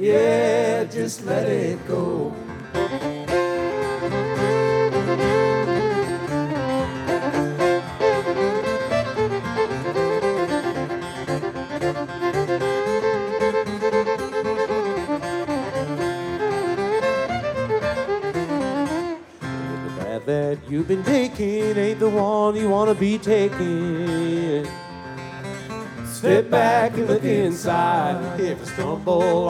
Yeah, just let it go. The path that you've been taking ain't the one you want to be taking. Step back and look inside. If you stumble